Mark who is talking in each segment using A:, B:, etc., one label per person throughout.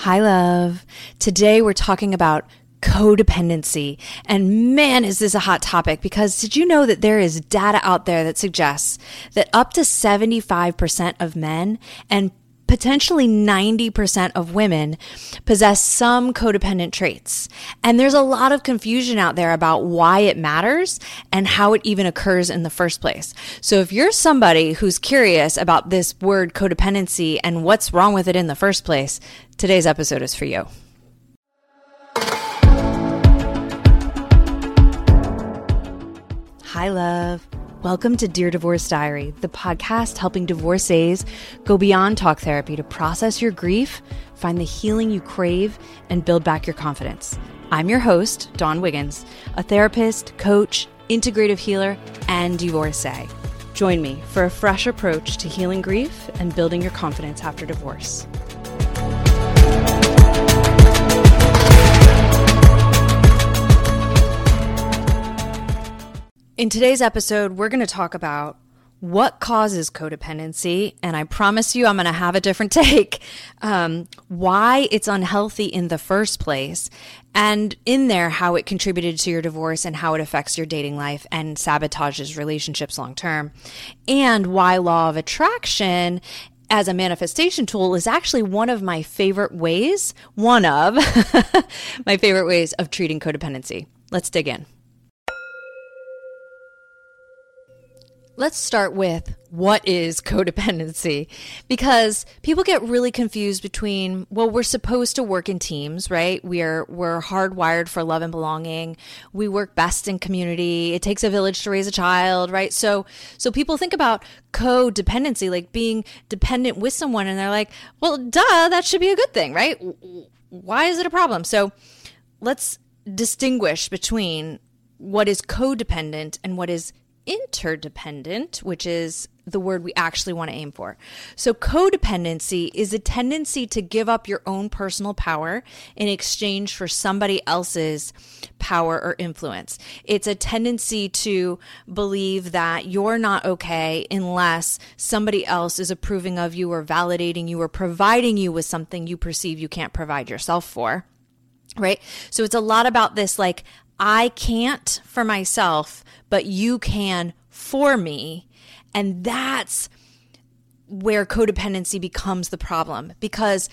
A: Hi, love. Today we're talking about codependency. And man, is this a hot topic, because did you know that there is data out there that suggests that up to 75% of men and potentially 90% of women possess some codependent traits. And there's a lot of confusion out there about why it matters and how it even occurs in the first place. So if you're somebody who's curious about this word codependency and what's wrong with it in the first place, today's episode is for you. Hi, love. Welcome to Dear Divorce Diary, the podcast helping divorcees go beyond talk therapy to process your grief, find the healing you crave, and build back your confidence. I'm your host, Dawn Wiggins, a therapist, coach, integrative healer, and divorcee. Join me for a fresh approach to healing grief and building your confidence after divorce. In today's episode, we're going to talk about what causes codependency, and I promise you I'm going to have a different take, why it's unhealthy in the first place, and in there, how it contributed to your divorce and how it affects your dating life and sabotages relationships long term, and why law of attraction as a manifestation tool is actually one of my favorite ways, of treating codependency. Let's dig in. Let's start with what is codependency, because people get really confused between, well, we're supposed to work in teams, right? We're hardwired for love and belonging. We work best in community. It takes a village to raise a child, right? So people think about codependency, like being dependent with someone, and they're like, well, duh, that should be a good thing, right? Why is it a problem? So let's distinguish between what is codependent and what is interdependent, which is the word we actually want to aim for. So codependency is a tendency to give up your own personal power in exchange for somebody else's power or influence. It's a tendency to believe that you're not okay unless somebody else is approving of you or validating you or providing you with something you perceive you can't provide yourself for, right? So it's a lot about this, like, I can't for myself, but you can for me. And that's where codependency becomes the problem, because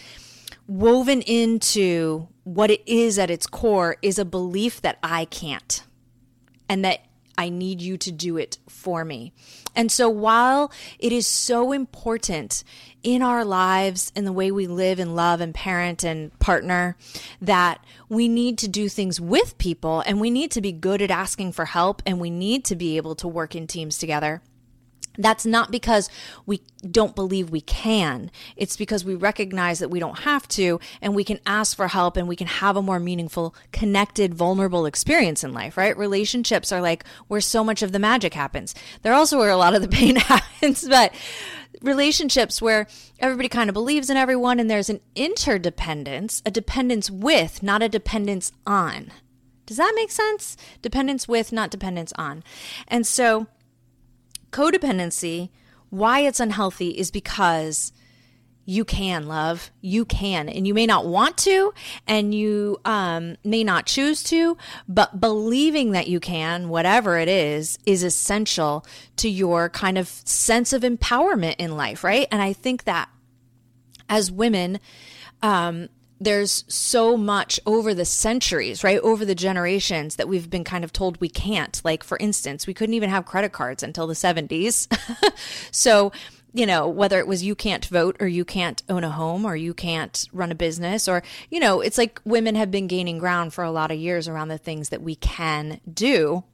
A: woven into what it is at its core is a belief that I can't and that I need you to do it for me. And so while it is so important in our lives, in the way we live and love and parent and partner, that we need to do things with people and we need to be good at asking for help and we need to be able to work in teams together, that's not because we don't believe we can. It's because we recognize that we don't have to, and we can ask for help and we can have a more meaningful, connected, vulnerable experience in life, right? Relationships are like where so much of the magic happens. They're also where a lot of the pain happens, but relationships where everybody kind of believes in everyone and there's an interdependence, a dependence with, not a dependence on. Does that make sense? Dependence with, not dependence on. And so codependency, why it's unhealthy is because you can, love. You can. And you may not want to, and you may not choose to, but believing that you can, whatever it is essential to your kind of sense of empowerment in life, right? And I think that as women, there's so much over the centuries, right? Over the generations that we've been kind of told we can't. Like, for instance, we couldn't even have credit cards until the 70s. So, you know, whether it was you can't vote or you can't own a home or you can't run a business, or, you know, it's like women have been gaining ground for a lot of years around the things that we can do.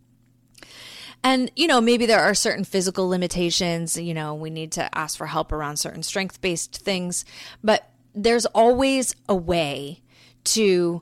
A: And, you know, maybe there are certain physical limitations, you know, we need to ask for help around certain strength-based things, but there's always a way to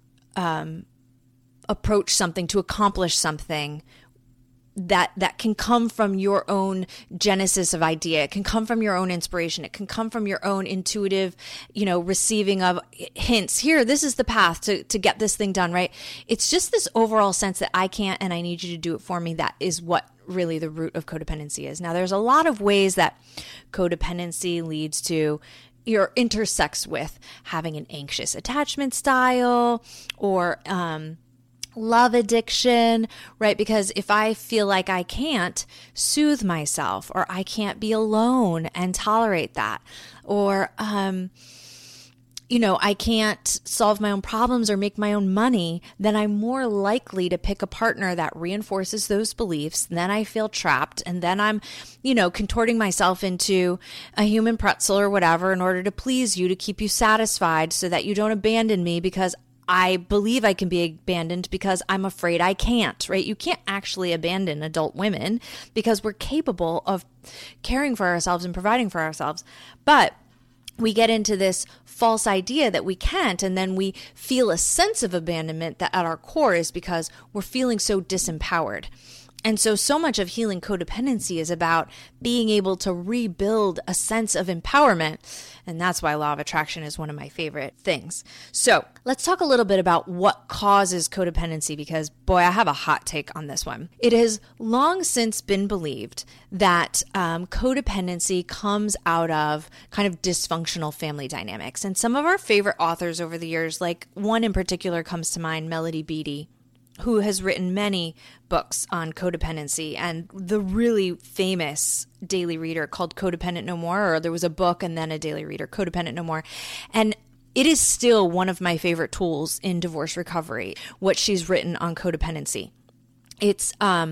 A: approach something, to accomplish something that can come from your own genesis of idea. It can come from your own inspiration. It can come from your own intuitive, you know, receiving of hints. Here, this is the path to get this thing done, right? It's just this overall sense that I can't and I need you to do it for me. That is what really the root of codependency is. Now, there's a lot of ways that codependency leads to intersects with having an anxious attachment style or love addiction, right? Because if I feel like I can't soothe myself, or I can't be alone and tolerate that, or I can't solve my own problems or make my own money, then I'm more likely to pick a partner that reinforces those beliefs. Then I feel trapped, and then I'm, contorting myself into a human pretzel or whatever in order to please you, to keep you satisfied so that you don't abandon me, because I believe I can be abandoned because I'm afraid I can't, right? You can't actually abandon adult women because we're capable of caring for ourselves and providing for ourselves. But we get into this false idea that we can't, and then we feel a sense of abandonment that at our core is because we're feeling so disempowered. And so much of healing codependency is about being able to rebuild a sense of empowerment. And that's why law of attraction is one of my favorite things. So let's talk a little bit about what causes codependency, because boy, I have a hot take on this one. It has long since been believed that codependency comes out of kind of dysfunctional family dynamics. And some of our favorite authors over the years, like one in particular comes to mind, Melody Beattie, who has written many books on codependency, and the really famous daily reader called Codependent No More, or there was a book and then a daily reader, Codependent No More. And it is still one of my favorite tools in divorce recovery, what she's written on codependency. It's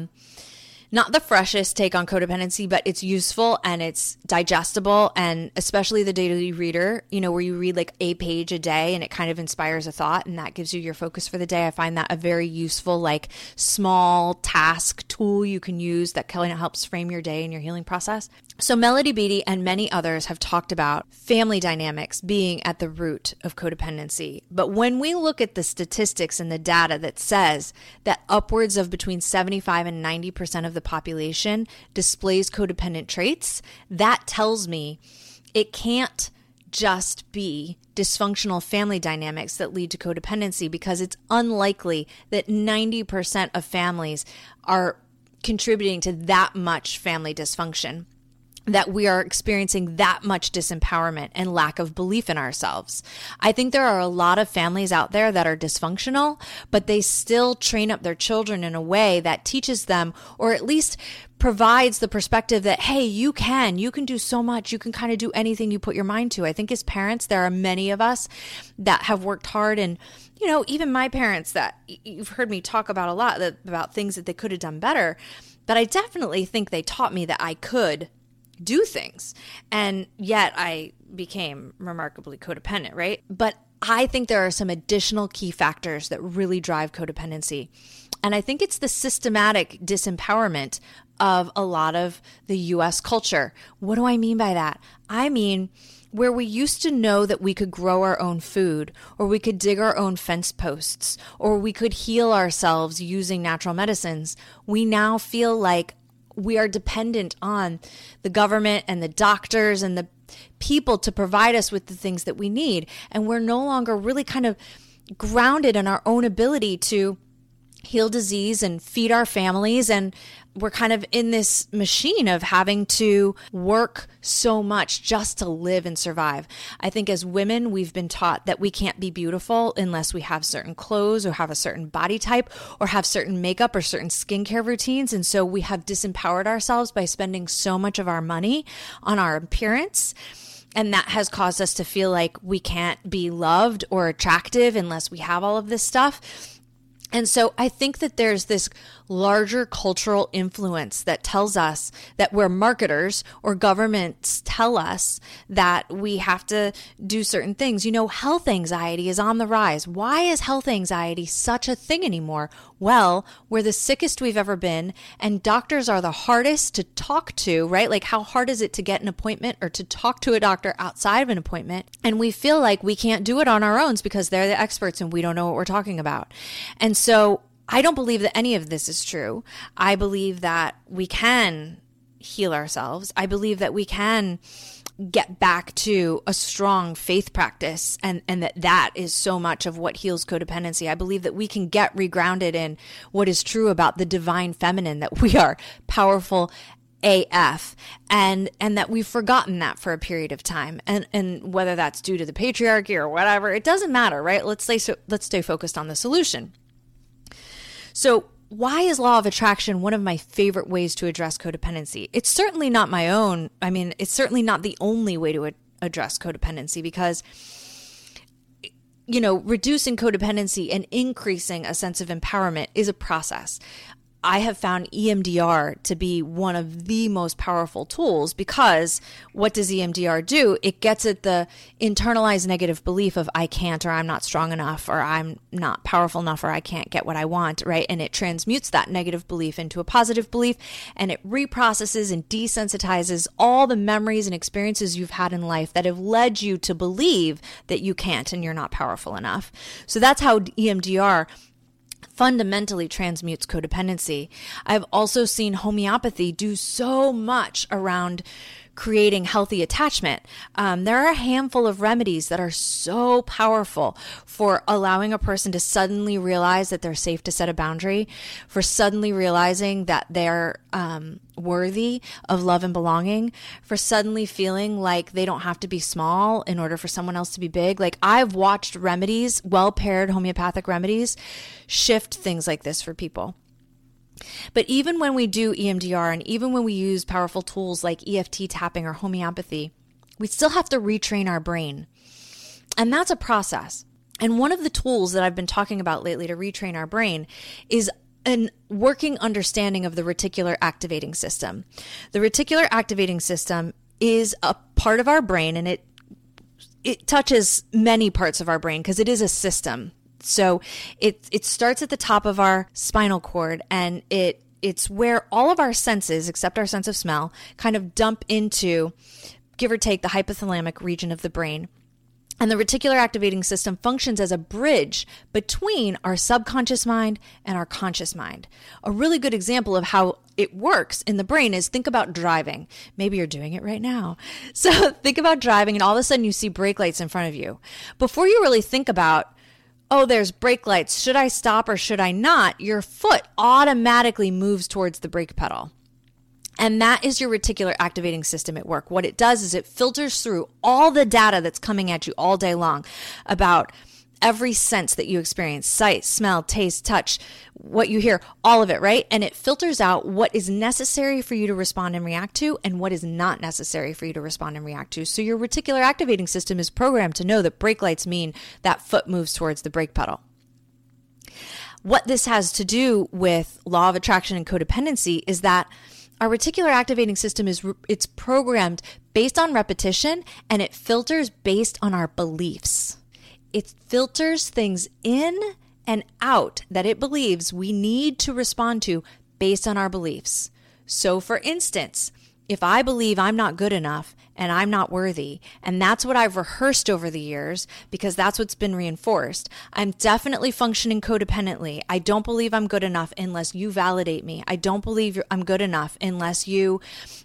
A: not the freshest take on codependency, but it's useful and it's digestible, and especially the daily reader, where you read like a page a day and it kind of inspires a thought and that gives you your focus for the day. I find that a very useful, like small task tool you can use that kind of helps frame your day and your healing process. So Melody Beattie and many others have talked about family dynamics being at the root of codependency. But when we look at the statistics and the data that says that upwards of between 75 and 90% of the population displays codependent traits, that tells me it can't just be dysfunctional family dynamics that lead to codependency, because it's unlikely that 90% of families are contributing to that much family dysfunction, that we are experiencing that much disempowerment and lack of belief in ourselves. I think there are a lot of families out there that are dysfunctional, but they still train up their children in a way that teaches them, or at least provides the perspective that, hey, you can do so much. You can kind of do anything you put your mind to. I think as parents, there are many of us that have worked hard, and even my parents that you've heard me talk about a lot, about things that they could have done better. But I definitely think they taught me that I could do things. And yet I became remarkably codependent, right? But I think there are some additional key factors that really drive codependency. And I think it's the systematic disempowerment of a lot of the US culture. What do I mean by that? I mean, where we used to know that we could grow our own food, or we could dig our own fence posts, or we could heal ourselves using natural medicines, we now feel like we are dependent on the government and the doctors and the people to provide us with the things that we need. And we're no longer really kind of grounded in our own ability to heal disease and feed our families. And we're kind of in this machine of having to work so much just to live and survive. I think as women, we've been taught that we can't be beautiful unless we have certain clothes or have a certain body type or have certain makeup or certain skincare routines. And so we have disempowered ourselves by spending so much of our money on our appearance. And that has caused us to feel like we can't be loved or attractive unless we have all of this stuff. And so I think that there's this larger cultural influence that tells us that we're marketers, or governments tell us that we have to do certain things. Health anxiety is on the rise. Why is health anxiety such a thing anymore? Well, we're the sickest we've ever been, and doctors are the hardest to talk to, right? Like, how hard is it to get an appointment or to talk to a doctor outside of an appointment? And we feel like we can't do it on our own because they're the experts and we don't know what we're talking about. And so I don't believe that any of this is true. I believe that we can heal ourselves. I believe that we can get back to a strong faith practice, and that is so much of what heals codependency. I believe that we can get regrounded in what is true about the divine feminine, that we are powerful AF, and that we've forgotten that for a period of time, and whether that's due to the patriarchy or whatever, it doesn't matter, right? Let's stay focused on the solution. So why is law of attraction one of my favorite ways to address codependency? It's certainly not my own. I mean, it's certainly not the only way to address codependency, because reducing codependency and increasing a sense of empowerment is a process. I have found EMDR to be one of the most powerful tools, because what does EMDR do? It gets at the internalized negative belief of I can't, or I'm not strong enough, or I'm not powerful enough, or I can't get what I want, right? And it transmutes that negative belief into a positive belief, and it reprocesses and desensitizes all the memories and experiences you've had in life that have led you to believe that you can't and you're not powerful enough. So that's how EMDR fundamentally transmutes codependency. I've also seen homeopathy do so much around creating healthy attachment. There are a handful of remedies that are so powerful for allowing a person to suddenly realize that they're safe to set a boundary, for suddenly realizing that they're worthy of love and belonging, for suddenly feeling like they don't have to be small in order for someone else to be big. Like, I've watched remedies, well-paired homeopathic remedies, shift things like this for people. But even when we do EMDR, and even when we use powerful tools like EFT tapping or homeopathy, we still have to retrain our brain. And that's a process. And one of the tools that I've been talking about lately to retrain our brain is a working understanding of the reticular activating system. The reticular activating system is a part of our brain, and it touches many parts of our brain because it is a system. So it starts at the top of our spinal cord, and it's where all of our senses, except our sense of smell, kind of dump into, give or take, the hypothalamic region of the brain. And the reticular activating system functions as a bridge between our subconscious mind and our conscious mind. A really good example of how it works in the brain is, think about driving. Maybe you're doing it right now. So think about driving, and all of a sudden you see brake lights in front of you. Before you really think about, oh, there's brake lights, should I stop or should I not? Your foot automatically moves towards the brake pedal. And that is your reticular activating system at work. What it does is it filters through all the data that's coming at you all day long about every sense that you experience: sight, smell, taste, touch, what you hear, all of it, right? And it filters out what is necessary for you to respond and react to, and what is not necessary for you to respond and react to. So your reticular activating system is programmed to know that brake lights mean that foot moves towards the brake pedal. What this has to do with law of attraction and codependency is that our reticular activating system it's programmed based on repetition, and it filters based on our beliefs. It filters things in and out that it believes we need to respond to based on our beliefs. So for instance, if I believe I'm not good enough and I'm not worthy, and that's what I've rehearsed over the years because that's what's been reinforced, I'm definitely functioning codependently. I don't believe I'm good enough unless you validate me. I don't believe I'm good enough unless you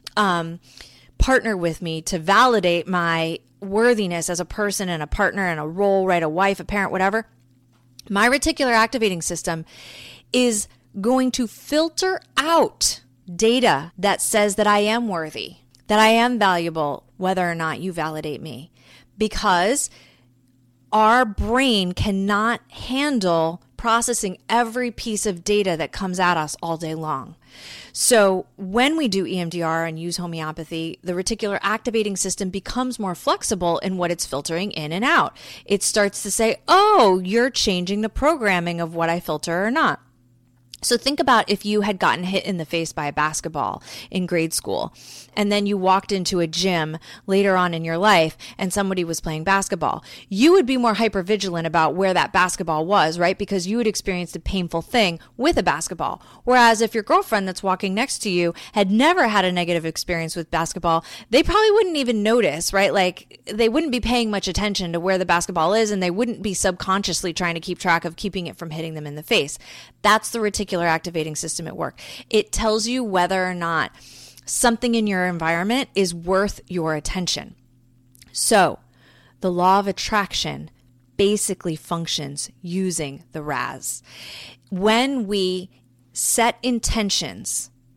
A: partner with me to validate my worthiness as a person and a partner and a role, right? A wife, a parent, whatever. My reticular activating system is going to filter out data that says that I am worthy, that I am valuable, whether or not you validate me, because our brain cannot handle processing every piece of data that comes at us all day long. So when we do EMDR and use homeopathy, the reticular activating system becomes more flexible in what it's filtering in and out. It starts to say, oh, you're changing the programming of what I filter or not. So think about if you had gotten hit in the face by a basketball in grade school, and then you walked into a gym later on in your life and somebody was playing basketball. You would be more hypervigilant about where that basketball was, right? Because you had experienced a painful thing with a basketball. Whereas if your girlfriend that's walking next to you had never had a negative experience with basketball, they probably wouldn't even notice, right? Like, they wouldn't be paying much attention to where the basketball is, and they wouldn't be subconsciously trying to keep track of keeping it from hitting them in the face. That's the reticular activating system at work. It tells you whether or not something in your environment is worth your attention. So the law of attraction basically functions using the RAS. When we set intentions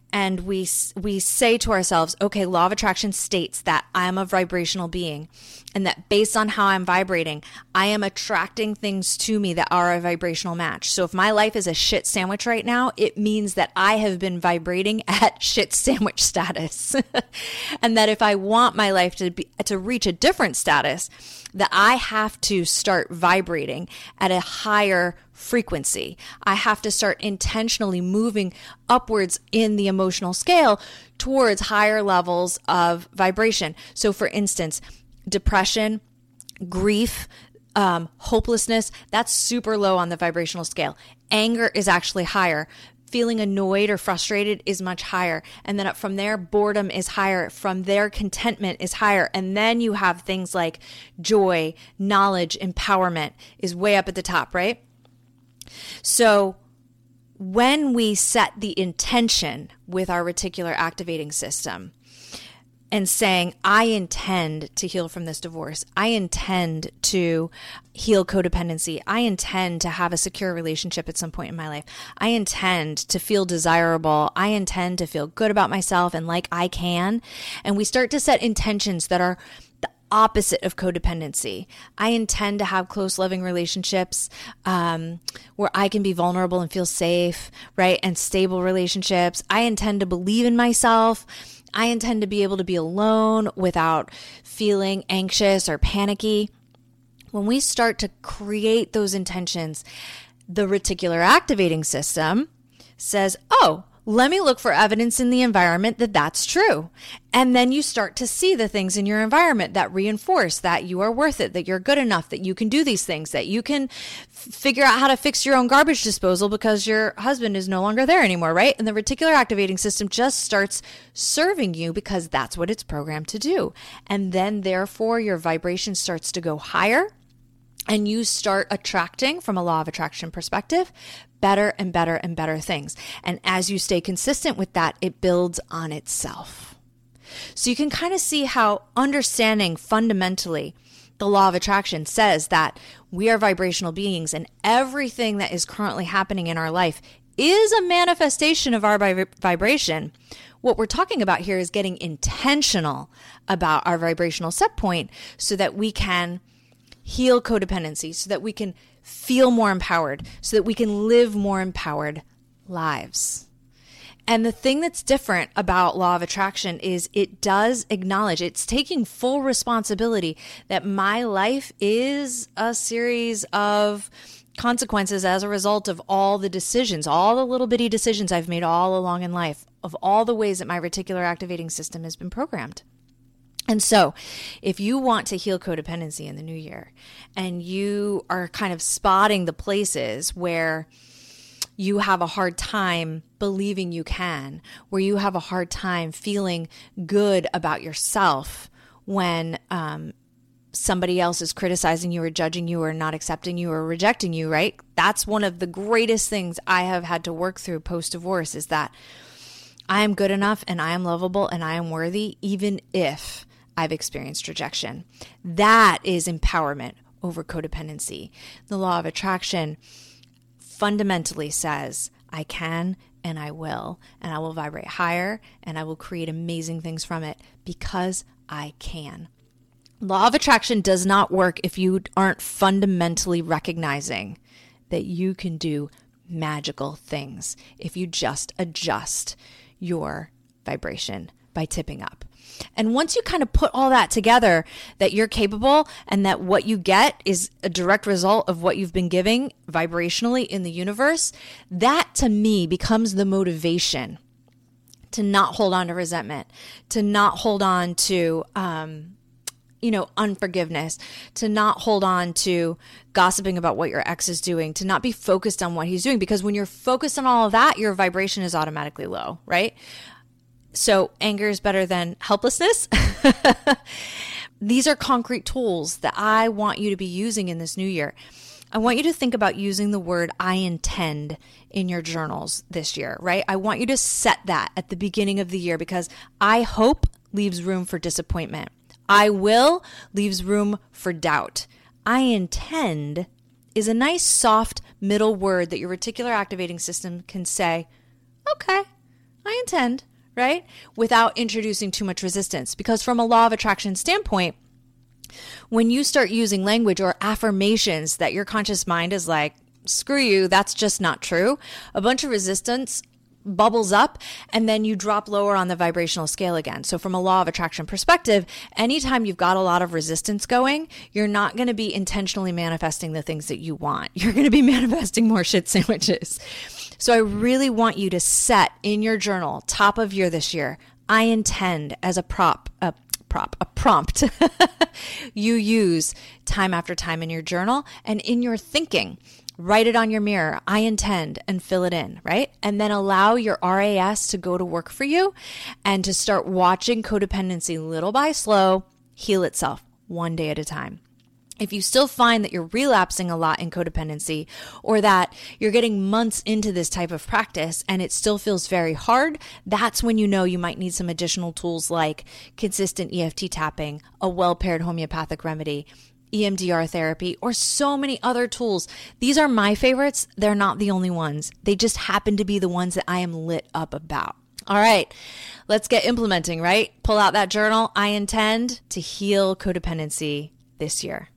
A: and we say to ourselves, okay, law of attraction states that I'm a vibrational being, and that based on how I'm vibrating, I am attracting things to me that are a vibrational match. So if my life is a shit sandwich right now, it means that I have been vibrating at shit sandwich status. And that if I want my life to reach a different status, that I have to start vibrating at a higher frequency. I have to start intentionally moving upwards in the emotional scale towards higher levels of vibration. So for instance, depression, grief, hopelessness, that's super low on the vibrational scale. Anger is actually higher. Feeling annoyed or frustrated is much higher. And then up from there, boredom is higher. From there, contentment is higher. And then you have things like joy, knowledge, empowerment is way up at the top, right? So when we set the intention with our reticular activating system and saying, I intend to heal from this divorce, I intend to heal codependency, I intend to have a secure relationship at some point in my life, I intend to feel desirable, I intend to feel good about myself and like I can, and we start to set intentions that are opposite of codependency. I intend to have close, loving relationships where I can be vulnerable and feel safe, right? And stable relationships. I intend to believe in myself. I intend to be able to be alone without feeling anxious or panicky. When we start to create those intentions, the reticular activating system says, oh, let me look for evidence in the environment that that's true. And then you start to see the things in your environment that reinforce that you are worth it, that you're good enough, that you can do these things, that you can figure out how to fix your own garbage disposal because your husband is no longer there anymore, right? And the reticular activating system just starts serving you because that's what it's programmed to do. And then therefore your vibration starts to go higher. And you start attracting, from a law of attraction perspective, better and better and better things. And as you stay consistent with that, it builds on itself. So you can kind of see how understanding fundamentally the law of attraction says that we are vibrational beings, and everything that is currently happening in our life is a manifestation of our vibration. What we're talking about here is getting intentional about our vibrational set point so that we can heal codependency, so that we can feel more empowered, so that we can live more empowered lives. And the thing that's different about law of attraction is it does acknowledge, it's taking full responsibility that my life is a series of consequences as a result of all the decisions, all the little bitty decisions I've made all along in life, of all the ways that my reticular activating system has been programmed. And so if you want to heal codependency in the new year and you are kind of spotting the places where you have a hard time believing you can, where you have a hard time feeling good about yourself when somebody else is criticizing you or judging you or not accepting you or rejecting you, right? That's one of the greatest things I have had to work through post-divorce, is that I am good enough and I am lovable and I am worthy even if I've experienced rejection. That is empowerment over codependency. The law of attraction fundamentally says, I can and I will vibrate higher and I will create amazing things from it because I can. Law of attraction does not work if you aren't fundamentally recognizing that you can do magical things if you just adjust your vibration by tipping up. And once you kind of put all that together, that you're capable and that what you get is a direct result of what you've been giving vibrationally in the universe, that to me becomes the motivation to not hold on to resentment, to not hold on to, unforgiveness, to not hold on to gossiping about what your ex is doing, to not be focused on what he's doing. Because when you're focused on all of that, your vibration is automatically low, right? So anger is better than helplessness. These are concrete tools that I want you to be using in this new year. I want you to think about using the word I intend in your journals this year, right? I want you to set that at the beginning of the year because I hope leaves room for disappointment. I will leaves room for doubt. I intend is a nice soft middle word that your reticular activating system can say, okay, I intend, right? Without introducing too much resistance. Because from a law of attraction standpoint, when you start using language or affirmations that your conscious mind is like, screw you, that's just not true, a bunch of resistance bubbles up, and then you drop lower on the vibrational scale again. So from a law of attraction perspective, anytime you've got a lot of resistance going, you're not going to be intentionally manifesting the things that you want. You're going to be manifesting more shit sandwiches. So I really want you to set in your journal, top of year this year, I intend as a prompt you use time after time in your journal and in your thinking. Write it on your mirror, I intend, and fill it in, right? And then allow your RAS to go to work for you and to start watching codependency little by slow heal itself one day at a time. If you still find that you're relapsing a lot in codependency, or that you're getting months into this type of practice and it still feels very hard, that's when you know you might need some additional tools like consistent EFT tapping, a well-paired homeopathic remedy, EMDR therapy, or so many other tools. These are my favorites. They're not the only ones. They just happen to be the ones that I am lit up about. All right, let's get implementing, right? Pull out that journal. I intend to heal codependency this year.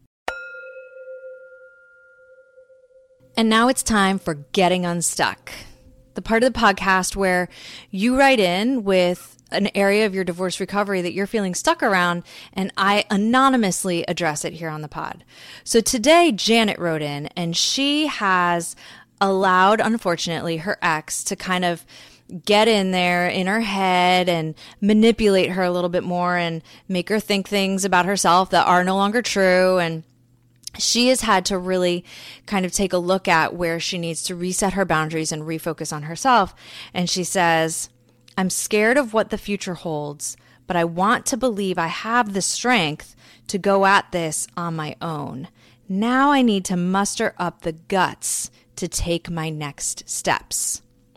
A: And now it's time for Getting Unstuck, the part of the podcast where you write in with an area of your divorce recovery that you're feeling stuck around, and I anonymously address it here on the pod. So today, Janet wrote in, and she has allowed, unfortunately, her ex to kind of get in there in her head and manipulate her a little bit more and make her think things about herself that are no longer true. And she has had to really kind of take a look at where she needs to reset her boundaries and refocus on herself. And she says, I'm scared of what the future holds, but I want to believe I have the strength to go at this on my own. Now I need to muster up the guts to take my next steps.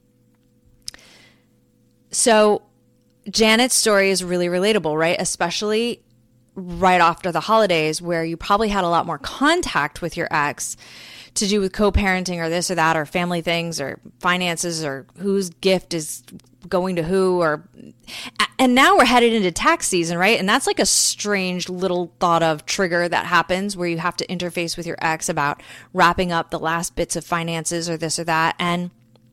A: So Janet's story is really relatable, right? Especially right after the holidays, where you probably had a lot more contact with your ex to do with co-parenting or this or that, or family things or finances, or whose gift is going to who, and now we're headed into tax season, right? And that's like a strange little thought of trigger that happens where you have to interface with your ex about wrapping up the last bits of finances or this or that. And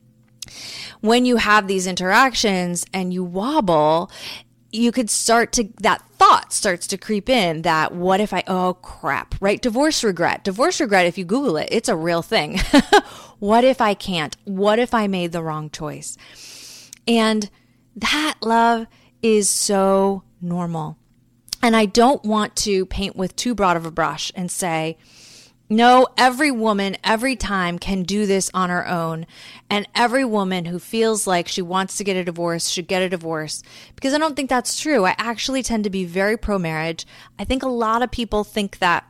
A: when you have these interactions and you wobble, you could that thought starts to creep in that what if oh crap, right? Divorce regret, if you Google it, it's a real thing. What if I can't? What if I made the wrong choice? And that, love, is so normal. And I don't want to paint with too broad of a brush and say, no, every woman, every time can do this on her own. And every woman who feels like she wants to get a divorce should get a divorce. Because I don't think that's true. I actually tend to be very pro-marriage. I think a lot of people think that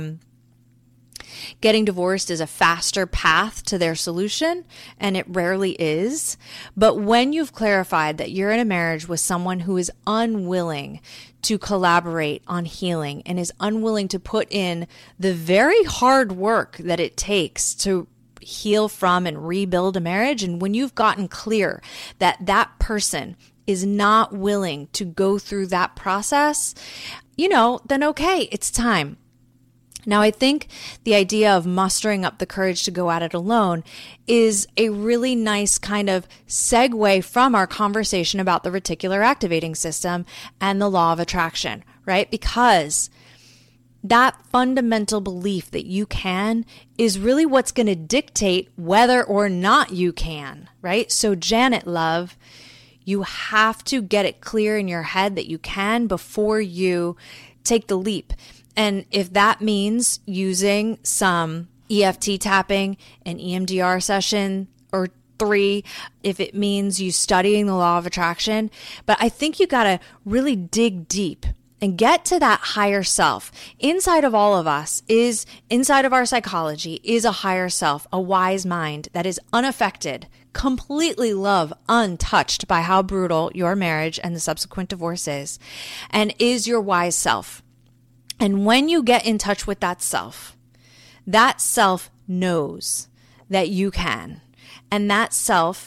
A: getting divorced is a faster path to their solution, and it rarely is. But when you've clarified that you're in a marriage with someone who is unwilling to collaborate on healing and is unwilling to put in the very hard work that it takes to heal from and rebuild a marriage, and when you've gotten clear that that person is not willing to go through that process, then okay, it's time. Now, I think the idea of mustering up the courage to go at it alone is a really nice kind of segue from our conversation about the reticular activating system and the law of attraction, right? Because that fundamental belief that you can is really what's going to dictate whether or not you can, right? So Janet, love, you have to get it clear in your head that you can before you take the leap. And if that means using some EFT tapping, an EMDR session or 3, if it means you studying the law of attraction, but I think you got to really dig deep and get to that higher self. Inside of all of us inside of our psychology is a higher self, a wise mind that is unaffected, completely untouched by how brutal your marriage and the subsequent divorce is, and is your wise self. And when you get in touch with that self knows that you can. And that self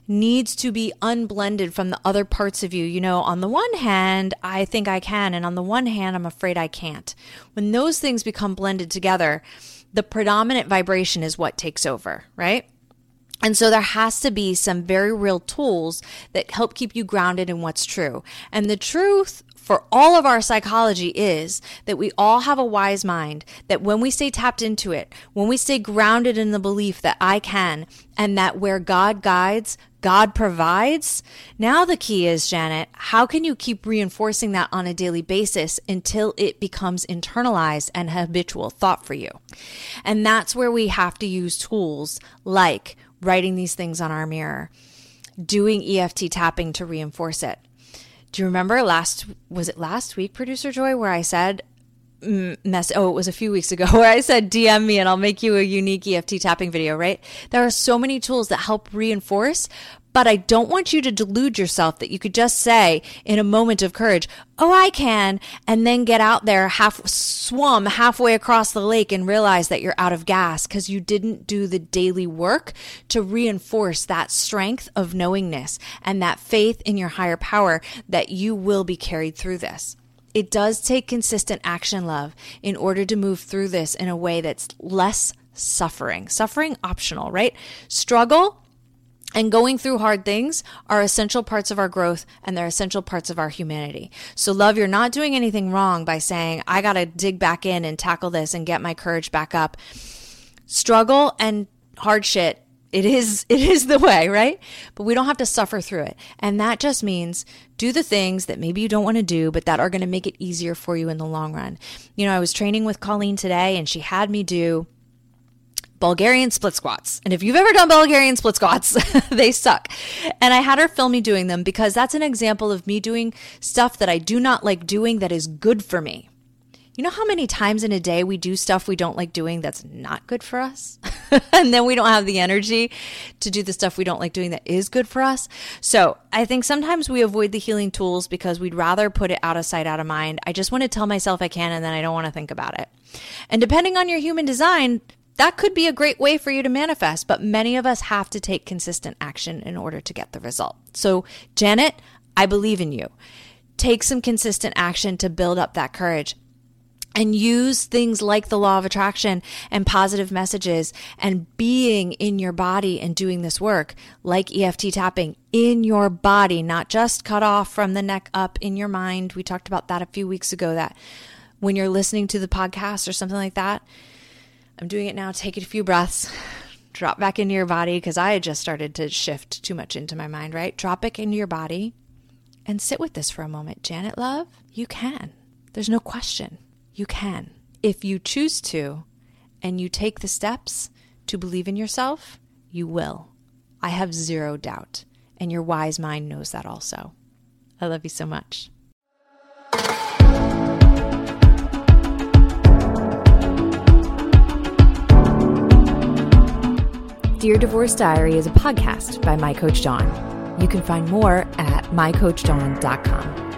A: needs to be unblended from the other parts of you. You know, on the one hand, I think I can, and on the one hand, I'm afraid I can't. When those things become blended together, the predominant vibration is what takes over, right? And so there has to be some very real tools that help keep you grounded in what's true. And the truth for all of our psychology is that we all have a wise mind, that when we stay tapped into it, when we stay grounded in the belief that I can, and that where God guides, God provides. Now the key is, Janet, how can you keep reinforcing that on a daily basis until it becomes internalized and habitual thought for you? And that's where we have to use tools like writing these things on our mirror, doing EFT tapping to reinforce it. Do you remember last week, Producer Joy, where I said, it was a few weeks ago, where I said, DM me and I'll make you a unique EFT tapping video, right? There are so many tools that help reinforce, but I don't want you to delude yourself that you could just say in a moment of courage, oh, I can, and then get out there, swum halfway across the lake and realize that you're out of gas because you didn't do the daily work to reinforce that strength of knowingness and that faith in your higher power that you will be carried through this. It does take consistent action, love, in order to move through this in a way that's less suffering optional, right? Struggle and going through hard things are essential parts of our growth, and they're essential parts of our humanity. So, love, you're not doing anything wrong by saying, I got to dig back in and tackle this and get my courage back up. Struggle and hard shit, it is the way, right? But we don't have to suffer through it. And that just means do the things that maybe you don't want to do, but that are going to make it easier for you in the long run. You know, I was training with Colleen today, and she had me do Bulgarian split squats. And if you've ever done Bulgarian split squats, they suck. And I had her film me doing them because that's an example of me doing stuff that I do not like doing that is good for me. You know how many times in a day we do stuff we don't like doing that's not good for us? And then we don't have the energy to do the stuff we don't like doing that is good for us. So I think sometimes we avoid the healing tools because we'd rather put it out of sight, out of mind. I just want to tell myself I can, and then I don't want to think about it. And depending on your human design, that could be a great way for you to manifest, but many of us have to take consistent action in order to get the result. So, Janet, I believe in you. Take some consistent action to build up that courage. And use things like the law of attraction and positive messages and being in your body and doing this work, like EFT tapping in your body, not just cut off from the neck up in your mind. We talked about that a few weeks ago, that when you're listening to the podcast or something like that, I'm doing it now. Take a few breaths, drop back into your body, because I had just started to shift too much into my mind, right? Drop it into your body and sit with this for a moment. Janet, love, you can. There's no question. You can. If you choose to, and you take the steps to believe in yourself, you will. I have zero doubt. And your wise mind knows that also. I love you so much. Dear Divorce Diary is a podcast by My Coach Dawn. You can find more at mycoachdawn.com.